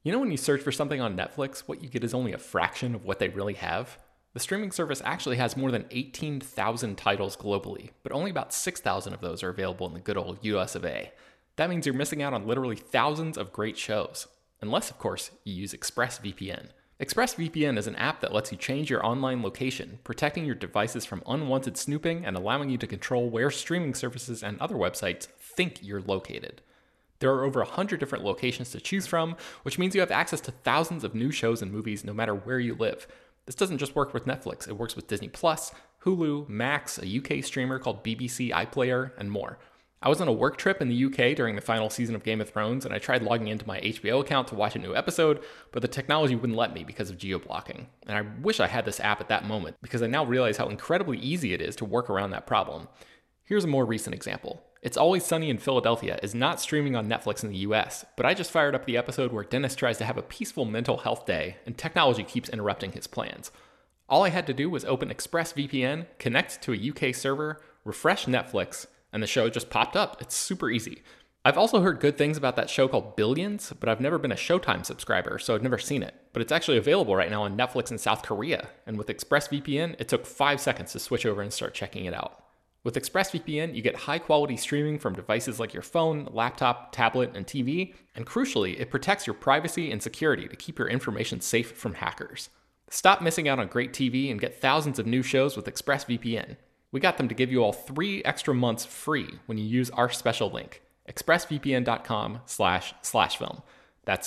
You know when you search for something on Netflix, what you get is only a fraction of what they really have? The streaming service actually has more than 18,000 titles globally, but only about 6,000 of those are available in the good old US of A. That means you're missing out on literally thousands of great shows. Unless, of course, you use ExpressVPN. ExpressVPN is an app that lets you change your online location, protecting your devices from unwanted snooping and allowing you to control where streaming services and other websites think you're located. There are over 100 different locations to choose from, which means you have access to thousands of new shows and movies no matter where you live. This doesn't just work with Netflix, it works with Disney+, Hulu, Max, a UK streamer called BBC iPlayer, and more. I was on a work trip in the UK during the final season of Game of Thrones, and I tried logging into my HBO account to watch a new episode, but the technology wouldn't let me because of geo-blocking. And I wish I had this app at that moment, because I now realize how incredibly easy it is to work around that problem. Here's a more recent example. It's Always Sunny in Philadelphia is not streaming on Netflix in the US, but I just fired up the episode where Dennis tries to have a peaceful mental health day, and technology keeps interrupting his plans. All I had to do was open ExpressVPN, connect to a UK server, refresh Netflix, and the show just popped up. It's super easy. I've also heard good things about that show called Billions, but I've never been a Showtime subscriber, so I've never seen it. But it's actually available right now on Netflix in South Korea, and with ExpressVPN, it took 5 seconds to switch over and start checking it out. With ExpressVPN, you get high-quality streaming from devices like your phone, laptop, tablet, and TV, and crucially, it protects your privacy and security to keep your information safe from hackers. Stop missing out on great TV and get thousands of new shows with ExpressVPN. We got them to give you all 3 extra months free when you use our special link, expressvpn.com/film. That's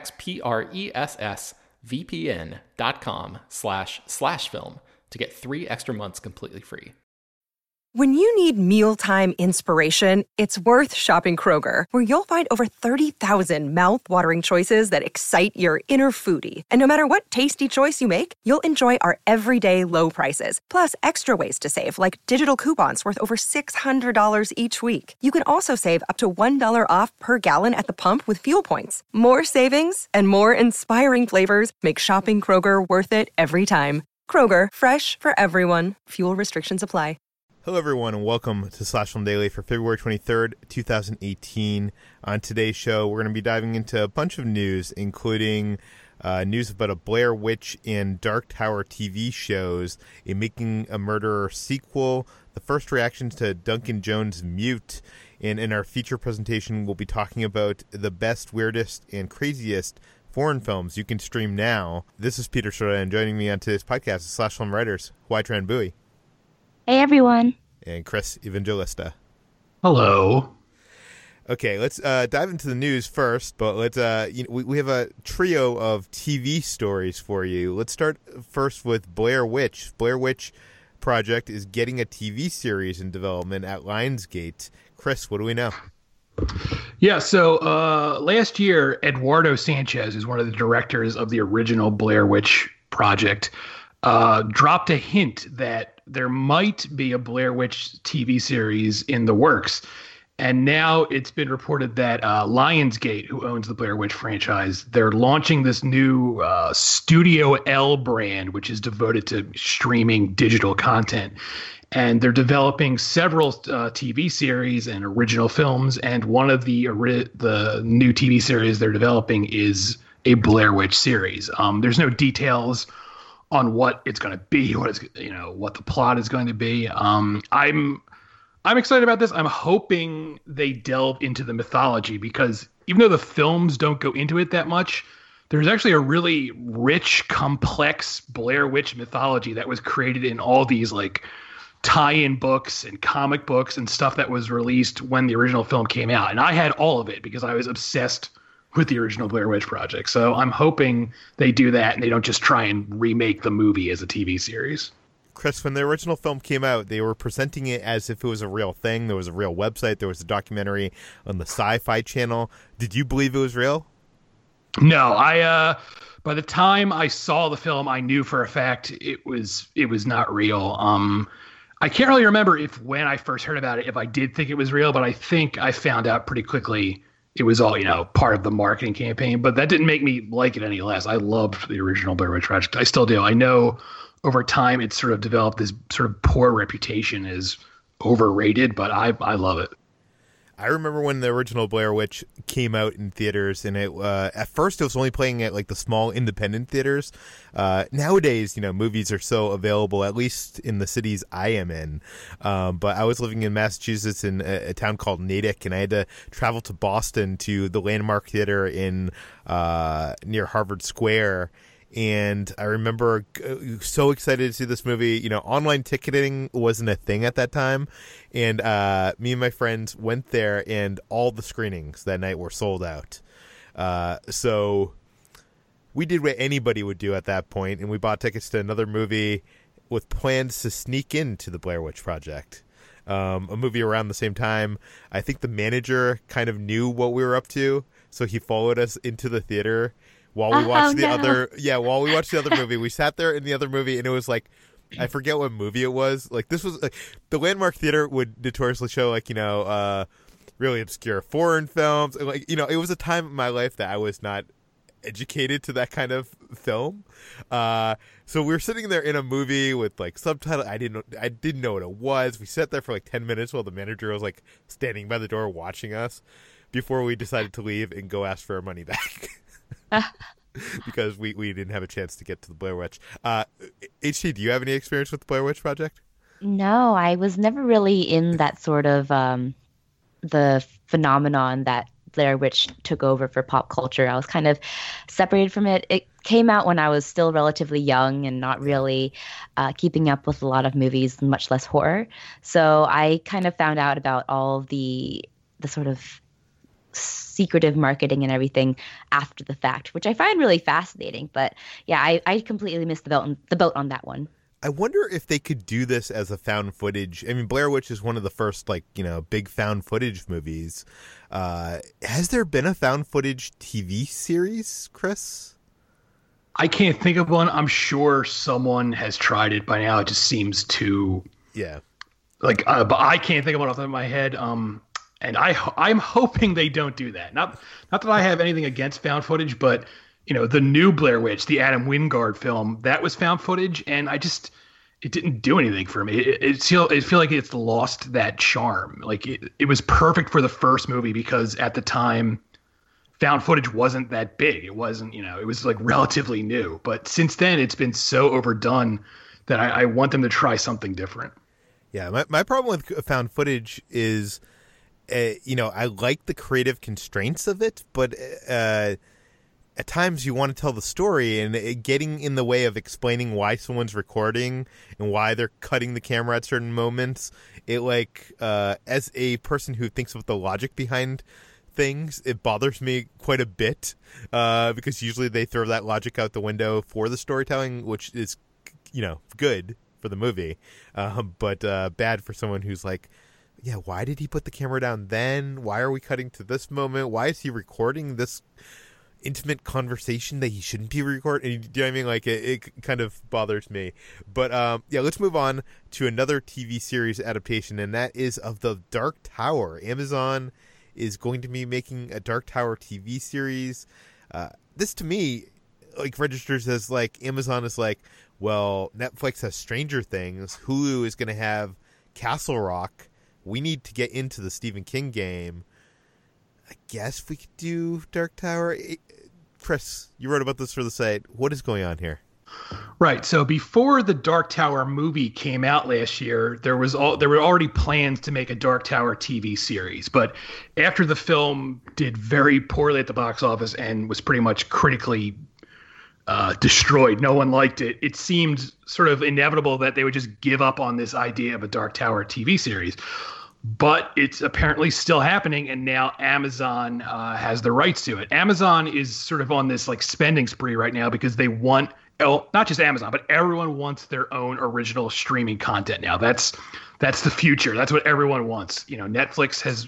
expressvpn.com/film to get 3 extra months completely free. When you need mealtime inspiration, it's worth shopping Kroger, where you'll find over 30,000 mouth-watering choices that excite your inner foodie. And no matter what tasty choice you make, you'll enjoy our everyday low prices, plus extra ways to save, like digital coupons worth over $600 each week. You can also save up to $1 off per gallon at the pump with fuel points. More savings and more inspiring flavors make shopping Kroger worth it every time. Kroger, fresh for everyone. Fuel restrictions apply. Hello, everyone, and welcome to Slash Film Daily for February 23rd, 2018. On today's show, we're going to be diving into a bunch of news, including news about a Blair Witch and Dark Tower TV shows, a Making a Murderer sequel, the first reactions to Duncan Jones' Mute, and in our feature presentation, we'll be talking about the best, weirdest, and craziest foreign films you can stream now. This is Peter Schroeder, and joining me on today's podcast is Slash Film writers Hoai Tran Bui. Hey, everyone. And Chris Evangelista. Hello. Okay, let's dive into the news first, but let's we have a trio of TV stories for you. Let's start first with Blair Witch. Blair Witch Project is getting a TV series in development at Lionsgate. Chris, what do we know? Yeah, so last year, Eduardo Sanchez, who's one of the directors of the original Blair Witch Project, dropped a hint that there might be a Blair Witch TV series in the works. And now it's been reported that Lionsgate, who owns the Blair Witch franchise, they're launching this new Studio L brand, which is devoted to streaming digital content. And they're developing several TV series and original films. And one of the new TV series they're developing is a Blair Witch series. There's no details on what it's going to be, what the plot is going to be. I'm excited about this. I'm hoping they delve into the mythology, because even though the films don't go into it that much, there's actually a really rich, complex Blair Witch mythology that was created in all these like tie-in books and comic books and stuff that was released when the original film came out. And I had all of it because I was obsessed with the original Blair Witch Project. So I'm hoping they do that and they don't just try and remake the movie as a TV series. Chris, when the original film came out, they were presenting it as if it was a real thing. There was a real website. There was a documentary on the Sci-Fi Channel. Did you believe it was real? No, by the time I saw the film, I knew for a fact it was not real. I can't really remember when I first heard about it, if I did think it was real, but I think I found out pretty quickly it was all, part of the marketing campaign. But that didn't make me like it any less. I loved the original Blair Witch Project. I still do. I know over time it's sort of developed this sort of poor reputation as overrated, but I love it. I remember when the original Blair Witch came out in theaters, and it at first it was only playing at like the small independent theaters. Nowadays, movies are so available, at least in the cities I am in. But I was living in Massachusetts in a town called Natick, and I had to travel to Boston to the Landmark Theater in near Harvard Square. And I remember so excited to see this movie. Online ticketing wasn't a thing at that time. And me and my friends went there, and all the screenings that night were sold out. So we did what anybody would do at that point, and we bought tickets to another movie with plans to sneak into the Blair Witch Project. A movie around the same time. I think the manager kind of knew what we were up to, so he followed us into the theater. While we watched while we watched the other movie, we sat there in the other movie, and it was like, I forget what movie it was. Like, this was the Landmark Theater would notoriously show really obscure foreign films. And it was a time in my life that I was not educated to that kind of film. So we were sitting there in a movie with like subtitles. I didn't know what it was. We sat there for like 10 minutes while the manager was like standing by the door watching us before we decided to leave and go ask for our money back. Because we didn't have a chance to get to the Blair Witch. HT, do you have any experience with the Blair Witch Project? No, I was never really in that sort of the phenomenon that Blair Witch took over for pop culture. I was kind of separated from it. It came out when I was still relatively young and not really keeping up with a lot of movies, much less horror. So I kind of found out about all the sort of secretive marketing and everything after the fact, which I find really fascinating. But yeah, I completely missed the boat on that one. I wonder if they could do this as a found footage. I mean, Blair Witch is one of the first, big found footage movies. Has there been a found footage TV series, Chris? I can't think of one. I'm sure someone has tried it by now. It just seems too... Yeah. But I can't think of one off the top of my head. And I'm hoping they don't do that. Not that I have anything against found footage, but the new Blair Witch, the Adam Wingard film, that was found footage, and it didn't do anything for me. It feel like it's lost that charm. Like it was perfect for the first movie because at the time, found footage wasn't that big. It wasn't, it was like relatively new. But since then, it's been so overdone that I want them to try something different. Yeah, my problem with found footage is, I like the creative constraints of it, but at times you want to tell the story, and it getting in the way of explaining why someone's recording and why they're cutting the camera at certain moments. It as a person who thinks of the logic behind things, it bothers me quite a bit because usually they throw that logic out the window for the storytelling, which is, good for the movie, but bad for someone who's like, yeah, why did he put the camera down then? Why are we cutting to this moment? Why is he recording this intimate conversation that he shouldn't be recording? Do you know what I mean? Like, it kind of bothers me. But, let's move on to another TV series adaptation, and that is of The Dark Tower. Amazon is going to be making a Dark Tower TV series. This, to me, registers as, Amazon is well, Netflix has Stranger Things. Hulu is going to have Castle Rock. We need to get into the Stephen King game. I guess we could do Dark Tower. Chris, you wrote about this for the site. What is going on here? Right. So before the Dark Tower movie came out last year, there were already plans to make a Dark Tower TV series. But after the film did very poorly at the box office and was pretty much critically destroyed, no one liked it, it seemed sort of inevitable that they would just give up on this idea of a Dark Tower TV series. But it's apparently still happening, and now Amazon has the rights to it. Amazon is sort of on this spending spree right now because they want, not just Amazon, but everyone wants their own original streaming content now. That's the future. That's what everyone wants. Netflix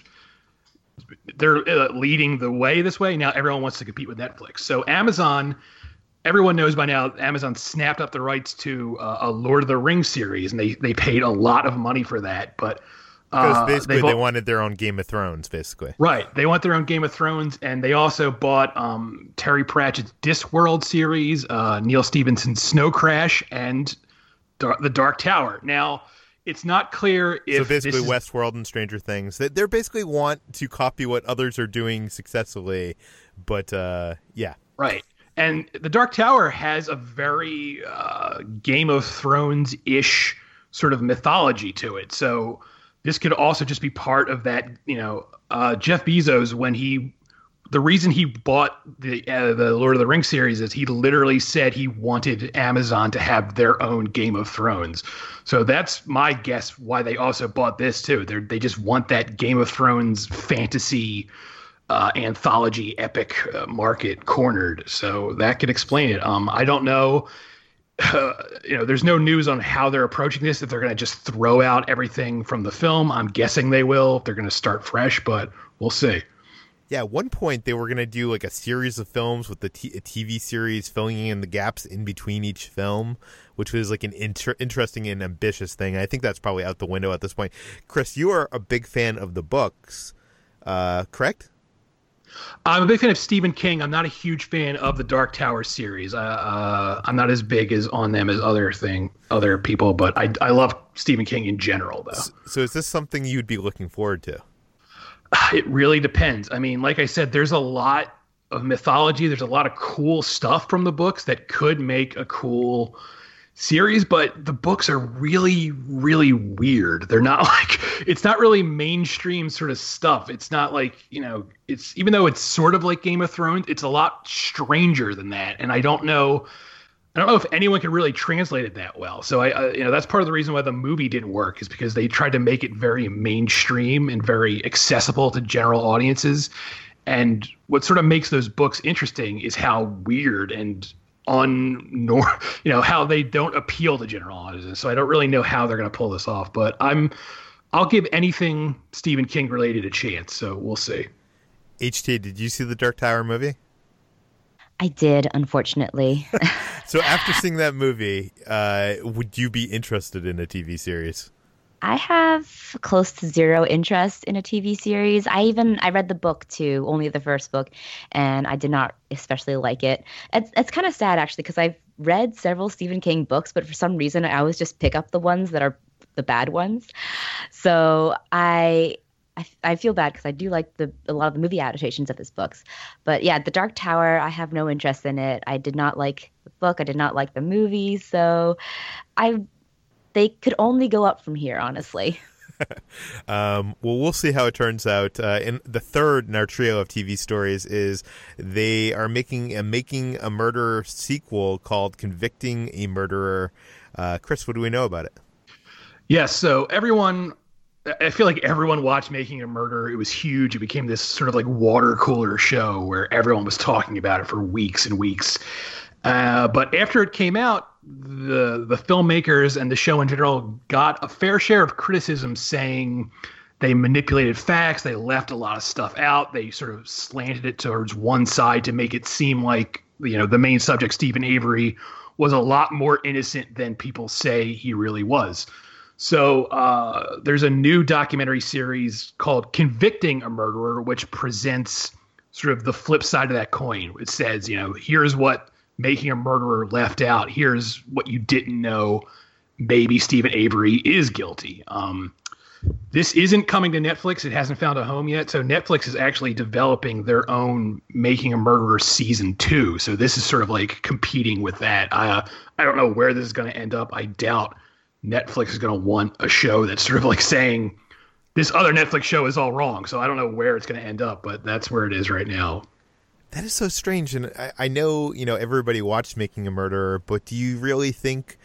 they're leading the way this way. Now everyone wants to compete with Netflix. So Amazon, everyone knows by now, Amazon snapped up the rights to a Lord of the Rings series, and they paid a lot of money for that. But because basically they wanted their own Game of Thrones, basically. Right. They want their own Game of Thrones, and they also bought Terry Pratchett's Discworld series, Neil Stephenson's Snow Crash, and The Dark Tower. Now, It's not clear if so basically Westworld and Stranger Things. They basically want to copy what others are doing successfully, but yeah. Right. And The Dark Tower has a very Game of Thrones-ish sort of mythology to it. So this could also just be part of that, Jeff Bezos, the reason he bought the Lord of the Rings series is he literally said he wanted Amazon to have their own Game of Thrones. So that's my guess why they also bought this too. They just want that Game of Thrones fantasy anthology epic market cornered. So that could explain it. I don't know. There's no news on how they're approaching this. If they're going to just throw out everything from the film, I'm guessing they will. If they're going to start fresh, but we'll see. Yeah, at one point they were going to do like a series of films with a TV series filling in the gaps in between each film, which was like an interesting and ambitious thing. I think that's probably out the window at this point. Chris, you are a big fan of the books, correct? I'm a big fan of Stephen King. I'm not a huge fan of the Dark Tower series. I'm not as big on them as other people, but I love Stephen King in general, though. So is this something you'd be looking forward to? It really depends. I mean, like I said, there's a lot of mythology. There's a lot of cool stuff from the books that could make a cool series, but the books are really, really weird. They're not it's not really mainstream sort of stuff. It's not like, it's, even though it's sort of like Game of Thrones, it's a lot stranger than that. And I don't know if anyone can really translate it that well. So that's part of the reason why the movie didn't work, is because they tried to make it very mainstream and very accessible to general audiences. And what sort of makes those books interesting is how weird and how they don't appeal to general audiences. So I don't really know how they're going to pull this off, but I'll give anything Stephen King related a chance. So we'll see. HT, did you see the Dark Tower movie? I did, unfortunately. So after seeing that movie, would you be interested in a TV series? I have close to zero interest in a TV series. I read the book too, only the first book, and I did not especially like it. It's kind of sad actually, because I've read several Stephen King books, but for some reason I always just pick up the ones that are the bad ones. So I feel bad because I do like a lot of the movie adaptations of his books. But yeah, The Dark Tower, I have no interest in it. I did not like the book. I did not like the movie. So they could only go up from here, honestly. Well, we'll see how it turns out. And the third in our trio of TV stories is they are making a murderer sequel called Convicting a Murderer. Chris, what do we know about it? Yes, so I feel like everyone watched Making a Murderer. It was huge. It became this sort of like water cooler show where everyone was talking about it for weeks and weeks. But after it came out, the filmmakers and the show in general got a fair share of criticism, saying they manipulated facts, they left a lot of stuff out, they sort of slanted it towards one side to make it seem like, the main subject, Stephen Avery, was a lot more innocent than people say he really was. So there's a new documentary series called Convicting a Murderer, which presents sort of the flip side of that coin. It says, here's what Making a Murderer left out. Here's what you didn't know. Maybe Stephen Avery is guilty. This isn't coming to Netflix. It hasn't found a home yet. So Netflix is actually developing their own Making a Murderer season 2. So this is sort of like competing with that. I don't know where this is going to end up. I doubt Netflix is going to want a show that's sort of like saying this other Netflix show is all wrong. So I don't know where it's going to end up, but that's where it is right now. That is so strange. And I know, everybody watched Making a Murderer, but do you really think,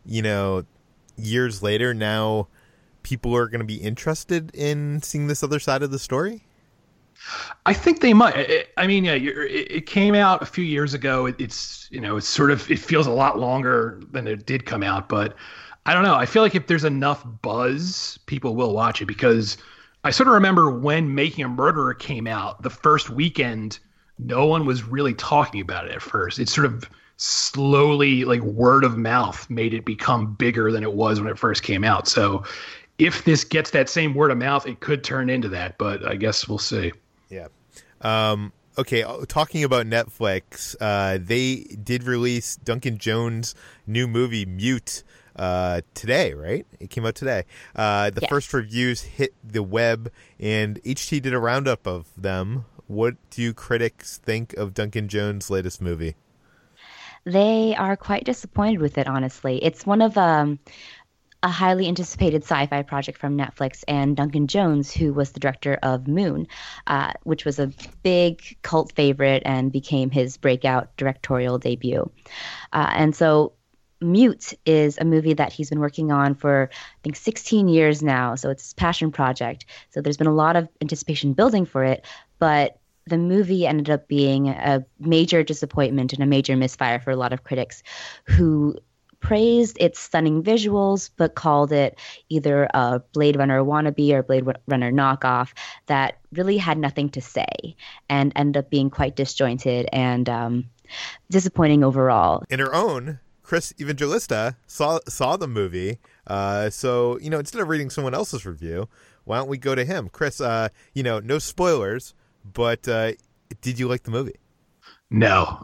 years later now people are going to be interested in seeing this other side of the story? I think they might. It came out a few years ago. It's it feels a lot longer than it did come out, but I don't know. I feel like if there's enough buzz, people will watch it, because I sort of remember when Making a Murderer came out, the first weekend, no one was really talking about it at first. It sort of slowly, like word of mouth, made it become bigger than it was when it first came out. So if this gets that same word of mouth, it could turn into that, but I guess we'll see. Yeah. Okay, talking about Netflix, they did release Duncan Jones' new movie, Mute, today, right? It came out today. The first reviews hit the web, and HT did a roundup of them. What do critics think of Duncan Jones' latest movie? They are quite disappointed with it, honestly. It's one of a highly anticipated sci-fi project from Netflix, and Duncan Jones, who was the director of Moon, which was a big cult favorite and became his breakout directorial debut. And so Mute is a movie that he's been working on for, I think, 16 years now. So it's his passion project. So there's been a lot of anticipation building for it, but the movie ended up being a major disappointment and a major misfire for a lot of critics who praised its stunning visuals, but called it either a Blade Runner wannabe or Blade Runner knockoff that really had nothing to say and ended up being quite disjointed and disappointing overall. In her own, Chris Evangelista saw the movie. So, instead of reading someone else's review, why don't we go to him? Chris, no spoilers, but did you like the movie? No.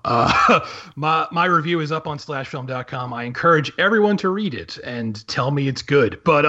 My review is up on slashfilm.com. I encourage everyone to read it and tell me it's good. But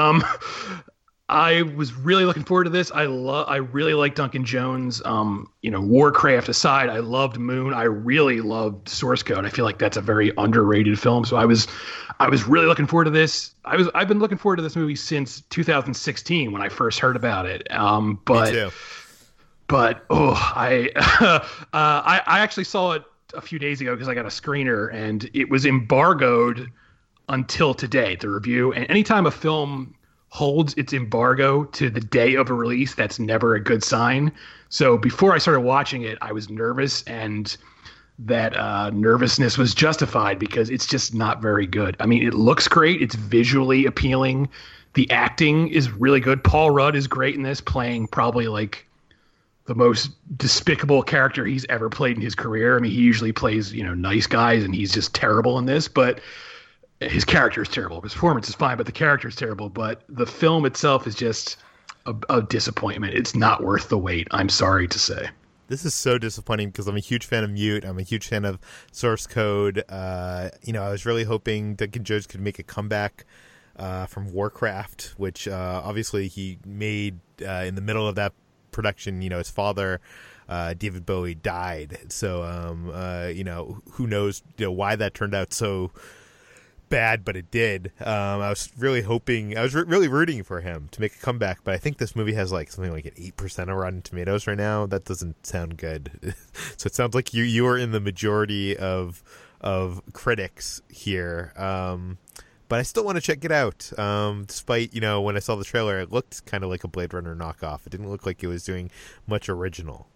I was really looking forward to this. I really like Duncan Jones. Warcraft aside, I loved Moon. I really loved Source Code. I feel like that's a very underrated film. So I was really looking forward to this. I've been looking forward to this movie since 2016 when I first heard about it. Me too. But I actually saw it a few days ago because I got a screener, and it was embargoed until today, the review. And anytime a film holds its embargo to the day of a release, that's never a good sign. So before I started watching it, I was nervous, and that nervousness was justified because it's just not very good. I mean, it looks great. It's visually appealing. The acting is really good. Paul Rudd is great in this, playing probably like the most despicable character he's ever played in his career. I mean, he usually plays, nice guys, and he's just terrible in this, but his character is terrible. His performance is fine, but the character is terrible. But the film itself is just a disappointment. It's not worth the wait, I'm sorry to say. This is so disappointing because I'm a huge fan of Mute. I'm a huge fan of Source Code. I was really hoping Duncan Jones could make a comeback from Warcraft, which obviously he made in the middle of that production. His father, David Bowie, died. So, who knows why that turned out so bad, but it did. I was really hoping, I was really rooting for him to make a comeback, but I think this movie has something like an 8% of Rotten Tomatoes right now. That doesn't sound good. So it sounds like you are in the majority of critics here. But I still want to check it out. Despite, when I saw the trailer, it looked kind of like a Blade Runner knockoff. It didn't look like it was doing much original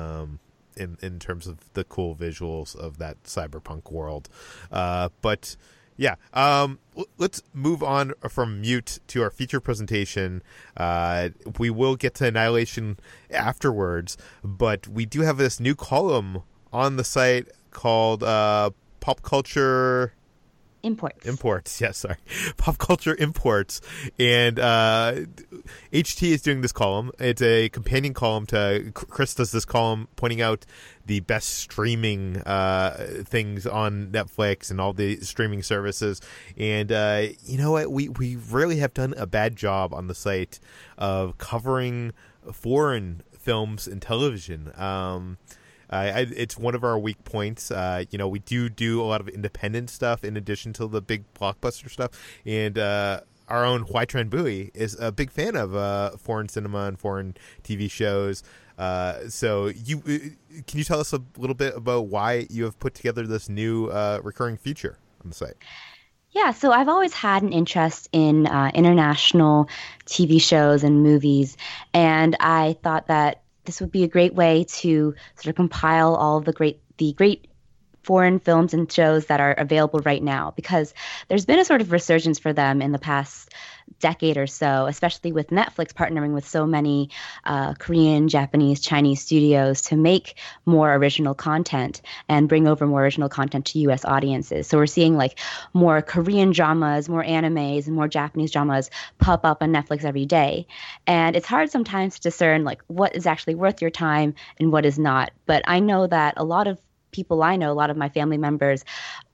in terms of the cool visuals of that cyberpunk world. But yeah, let's move on from Mute to our feature presentation. We will get to Annihilation afterwards, but we do have this new column on the site called Pop Culture Imports, yes, sorry. Pop Culture Imports. And HT is doing this column. It's a companion column to Chris does this column pointing out the best streaming things on Netflix and all the streaming services. And you know what? We really have done a bad job on the site of covering foreign films and television. It's one of our weak points. We do a lot of independent stuff in addition to the big blockbuster stuff. And our own Hoai Tran Bui is a big fan of foreign cinema and foreign TV shows. So can you tell us a little bit about why you have put together this new recurring feature on the site? Yeah, so I've always had an interest in international TV shows and movies, and I thought that this would be a great way to sort of compile all of the great foreign films and shows that are available right now, because there's been a sort of resurgence for them in the past decade or so, especially with Netflix partnering with so many Korean, Japanese, Chinese studios to make more original content and bring over more original content to U.S. audiences. So we're seeing more Korean dramas, more animes, and more Japanese dramas pop up on Netflix every day. And it's hard sometimes to discern what is actually worth your time and what is not. But I know that a lot of people I know, a lot of my family members,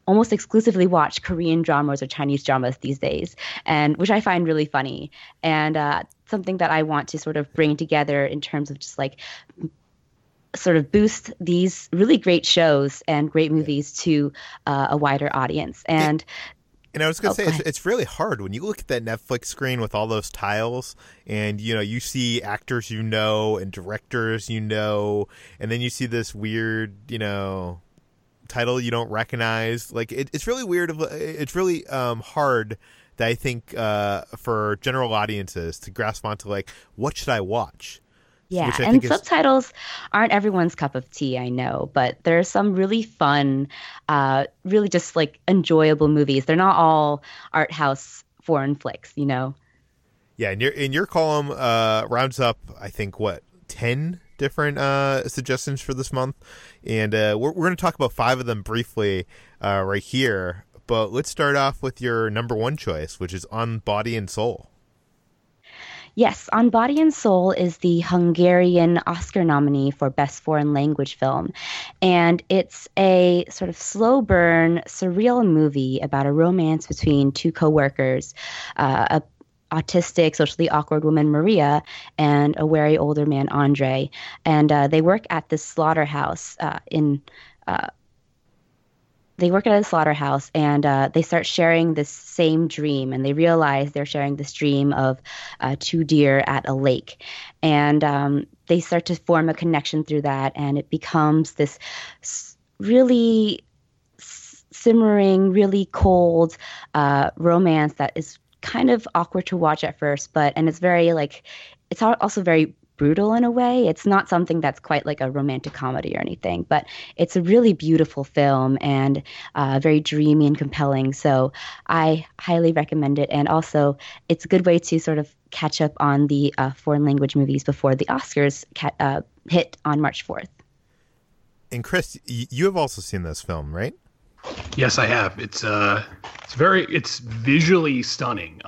almost exclusively watch Korean dramas or Chinese dramas these days, and which I find really funny, and something that I want to sort of bring together in terms of just like sort of boost these really great shows and great movies to a wider audience. And I was going to say, it's really hard when you look at that Netflix screen with all those tiles and, you see actors and directors and then you see this weird, title you don't recognize. Like, it's really weird. It's really hard that I think for general audiences to grasp onto, like, what should I watch? Yeah, and subtitles aren't everyone's cup of tea, I know, but there are some really fun, really just like enjoyable movies. They're not all art house foreign flicks, Yeah, in your column rounds up, I think, 10 different suggestions for this month, and we're going to talk about 5 of them briefly right here. But let's start off with your number 1 choice, which is On Body and Soul. Yes, On Body and Soul is the Hungarian Oscar nominee for Best Foreign Language Film. And it's a sort of slow burn, surreal movie about a romance between 2 co-workers, a autistic, socially awkward woman, Maria, and a wary older man, Andre. And they work at this slaughterhouse and they start sharing this same dream, and they realize they're sharing this dream of 2 deer at a lake. And they start to form a connection through that, and it becomes this really simmering, really cold romance that is kind of awkward to watch at first, and it's very it's also very brutal in a way. It's not something that's quite like a romantic comedy or anything, but it's a really beautiful film and very dreamy and compelling. So I highly recommend it. And also it's a good way to sort of catch up on the foreign language movies before the Oscars hit on March 4th. And Chris, you have also seen this film, right? Yes, I have. It's visually stunning.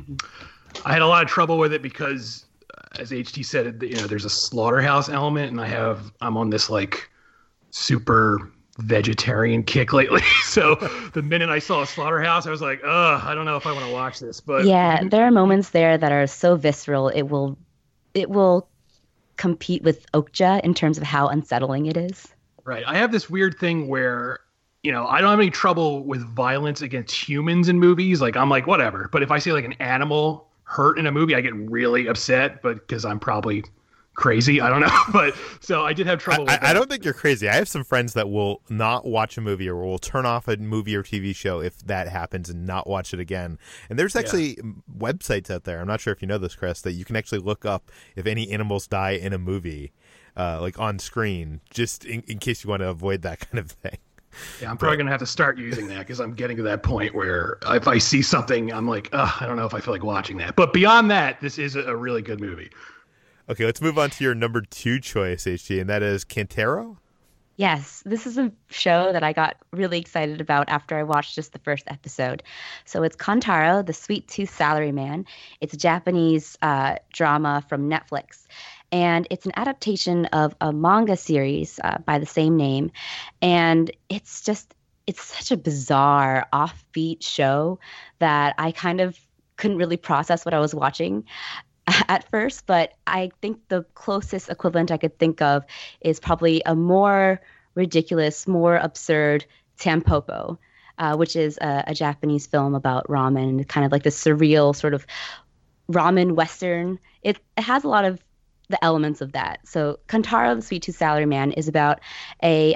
I had a lot of trouble with it because, as HT said, there's a slaughterhouse element, and I'm on this like super vegetarian kick lately. So the minute I saw a slaughterhouse, I was like, I don't know if I want to watch this. But yeah, there are moments there that are so visceral. It will compete with Okja in terms of how unsettling it is. Right. I have this weird thing where, I don't have any trouble with violence against humans in movies. Like, I'm like, whatever. But if I see like an animal hurt in a movie, I get really upset, but because I'm probably crazy, I don't know. But so I did have trouble with that. I don't think you're crazy. I have some friends that will not watch a movie or will turn off a movie or TV show if that happens and not watch it again. And there's actually websites out there, I'm not sure if you know this, Chris, that you can actually look up if any animals die in a movie, like on screen, just in case you want to avoid that kind of thing. Yeah, I'm probably going to have to start using that because I'm getting to that point where if I see something, I'm like, I don't know if I feel like watching that. But beyond that, this is a really good movie. Okay, let's move on to your number 2 choice, HG, and that is Kantaro? Yes, this is a show that I got really excited about after I watched just the first episode. So it's Kantaro, the Sweet Tooth Salaryman. It's a Japanese drama from Netflix. And it's an adaptation of a manga series by the same name. And it's such a bizarre, offbeat show that I kind of couldn't really process what I was watching at first. But I think the closest equivalent I could think of is probably a more ridiculous, more absurd Tampopo, which is a Japanese film about ramen, kind of like the surreal sort of ramen Western. It has a lot of the elements of that. So Kantaro, the Sweet Tooth Salaryman, is about a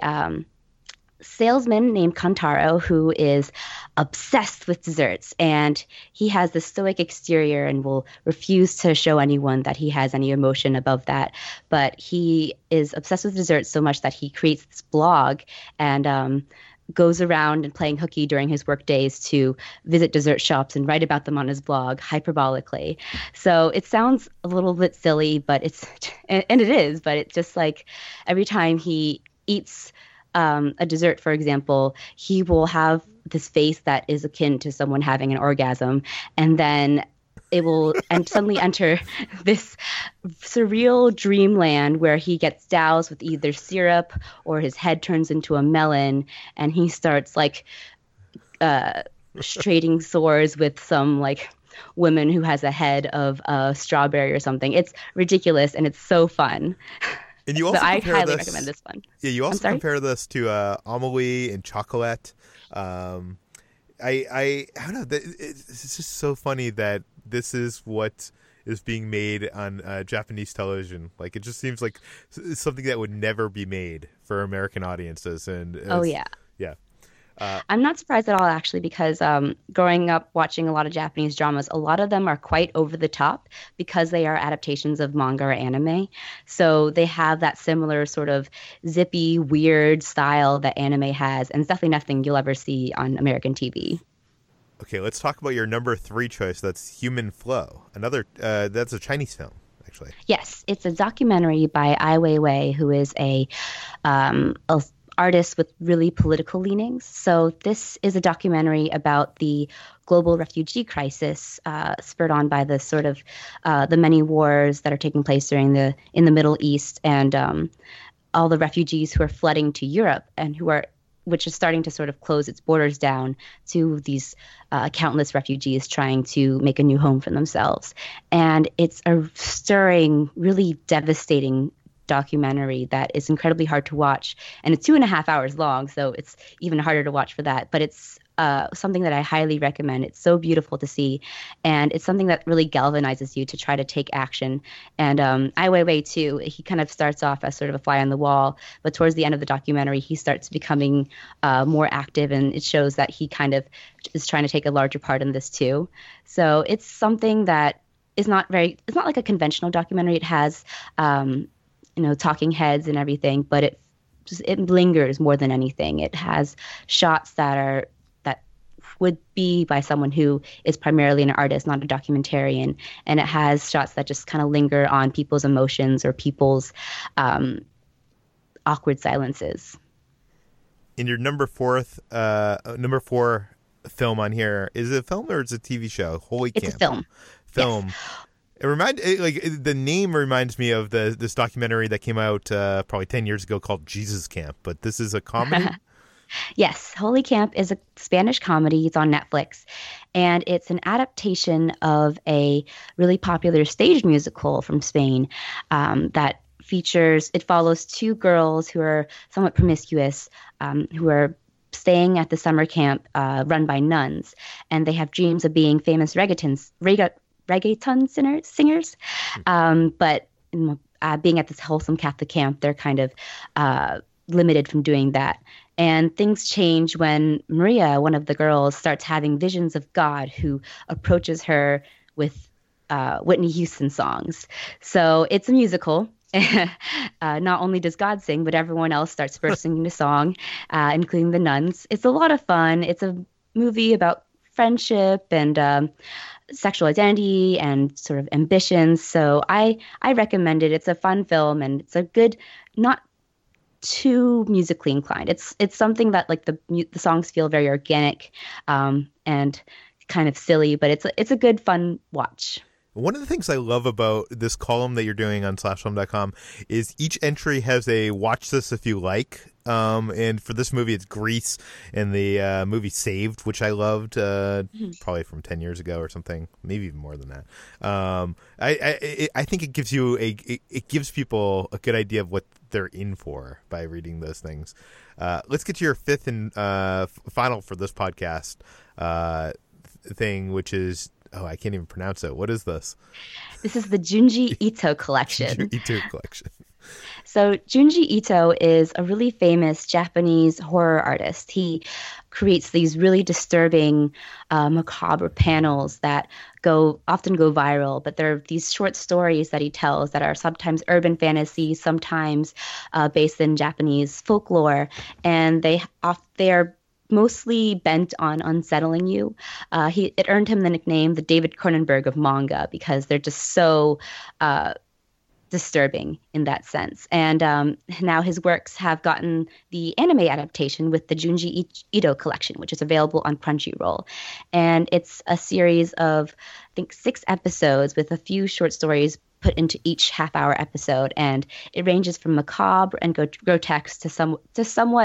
salesman named Kantaro who is obsessed with desserts, and he has this stoic exterior and will refuse to show anyone that he has any emotion above that. But he is obsessed with desserts so much that he creates this blog and goes around and playing hooky during his work days to visit dessert shops and write about them on his blog hyperbolically. So it sounds a little bit silly, but it is, but it's just like every time he eats a dessert, for example, he will have this face that is akin to someone having an orgasm, and then it will suddenly enter this surreal dreamland where he gets doused with either syrup or his head turns into a melon, and he starts like trading swords with some like woman who has a head of a strawberry or something. It's ridiculous and it's so fun. And you also so I highly this, recommend this one. Yeah, you also compare this to Amelie and Chocolat. I don't know. It's just so funny that this is what is being made on Japanese television. Like, it just seems like something that would never be made for American audiences. And oh yeah. Yeah. I'm not surprised at all, actually, because growing up watching a lot of Japanese dramas, a lot of them are quite over the top because they are adaptations of manga or anime. So they have that similar sort of zippy, weird style that anime has, and it's definitely nothing you'll ever see on American TV. Okay, let's talk about your number 3 choice. That's Human Flow. That's a Chinese film, actually. Yes, it's a documentary by Ai Weiwei, who is a artist with really political leanings. So this is a documentary about the global refugee crisis spurred on by the sort of the many wars that are taking place in the Middle East, and all the refugees who are flooding to Europe and which is starting to sort of close its borders down to these countless refugees trying to make a new home for themselves. And it's a stirring, really devastating documentary that is incredibly hard to watch. And it's 2.5 hours long, so it's even harder to watch for that. But it's something that I highly recommend. It's so beautiful to see, and it's something that really galvanizes you to try to take action. And Ai Weiwei too, he kind of starts off as sort of a fly on the wall, but towards the end of the documentary, he starts becoming more active, and it shows that he kind of is trying to take a larger part in this too. So it's something that is it's not like a conventional documentary. It has, talking heads and everything, but it lingers more than anything. It has shots that would be by someone who is primarily an artist, not a documentarian. And it has shots that just kind of linger on people's emotions or people's awkward silences. In your number 4 film on here, is it a film or is it a TV show? Holy Camp. It's a film. Yes. The name reminds me of this documentary that came out probably 10 years ago called Jesus Camp, but this is a comedy. Yes, Holy Camp is a Spanish comedy. It's on Netflix, and it's an adaptation of a really popular stage musical from Spain that follows 2 girls who are somewhat promiscuous, who are staying at the summer camp run by nuns, and they have dreams of being famous reggaeton singers, but being at this wholesome Catholic camp, they're kind of limited from doing that. And things change when Maria, one of the girls, starts having visions of God, who approaches her with Whitney Houston songs. So it's a musical. Not only does God sing, but everyone else starts singing the song, including the nuns. It's a lot of fun. It's a movie about friendship and sexual identity and sort of ambitions. So I recommend it. It's a fun film, and it's a good, not too musically inclined. It's something that like the songs feel very organic and kind of silly, but it's a good fun watch. One of the things I love about this column that you're doing on slashfilm.com is each entry has a watch this if you like. And for this movie, it's Grease and the movie Saved, which I loved probably from 10 years ago or something, maybe even more than that. I think it gives it gives people a good idea of what they're in for by reading those things. Let's get to your 5th and final for this podcast thing, which is, I can't even pronounce it. What is this? This is the Junji Ito collection. Junji Ito collection. So Junji Ito is a really famous Japanese horror artist. He creates these really disturbing, macabre panels that often go viral. But there are these short stories that he tells that are sometimes urban fantasy, sometimes based in Japanese folklore, and they are mostly bent on unsettling you. It earned him the nickname the David Cronenberg of manga because they're just so disturbing in that sense. And now his works have gotten the anime adaptation with the Junji Ito collection, which is available on Crunchyroll. And it's a series of, I think, 6 episodes with a few short stories put into each half-hour episode. And it ranges from macabre and grotesque to somewhat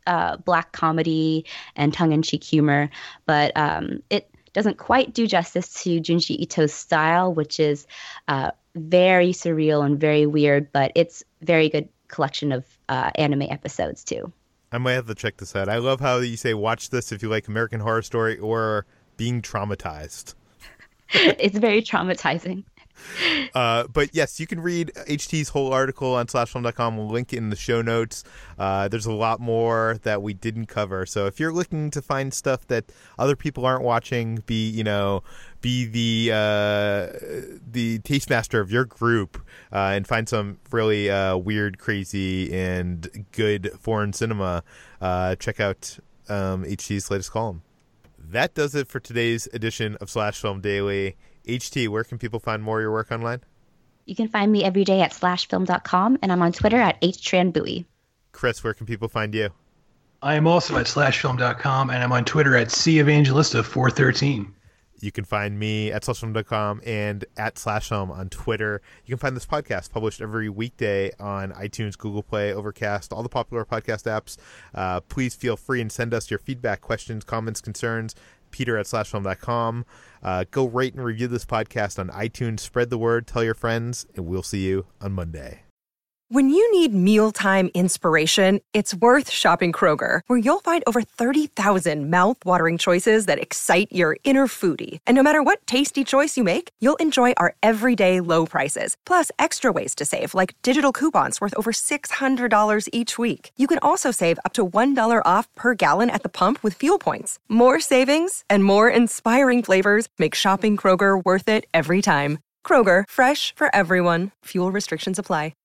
black comedy and tongue-in-cheek humor, but it doesn't quite do justice to Junji Ito's style, which is very surreal and very weird, but it's very good collection of anime episodes too. I might have to check this out. I love how you say watch this if you like American Horror Story or being traumatized. It's very traumatizing. But yes, you can read HT's whole article on slashfilm.com. We'll link it in the show notes. There's a lot more that we didn't cover. So if you're looking to find stuff that other people aren't watching, be the taste master of your group and find some really weird, crazy, and good foreign cinema, check out HT's latest column. That does it for today's edition of Slash Film Daily. HT, where can people find more of your work online? You can find me every day at slashfilm.com, and I'm on Twitter at htranbui. Chris, where can people find you? I am also at slashfilm.com, and I'm on Twitter at cevangelista413. You can find me at slashfilm.com and at slashfilm on Twitter. You can find this podcast published every weekday on iTunes, Google Play, Overcast, all the popular podcast apps. Please feel free and send us your feedback, questions, comments, concerns. Peter at slashfilm.com. Go rate and review this podcast on iTunes. Spread the word. Tell your friends. And we'll see you on Monday. When you need mealtime inspiration, it's worth shopping Kroger, where you'll find over 30,000 mouth-watering choices that excite your inner foodie. And no matter what tasty choice you make, you'll enjoy our everyday low prices, plus extra ways to save, like digital coupons worth over $600 each week. You can also save up to $1 off per gallon at the pump with fuel points. More savings and more inspiring flavors make shopping Kroger worth it every time. Kroger, fresh for everyone. Fuel restrictions apply.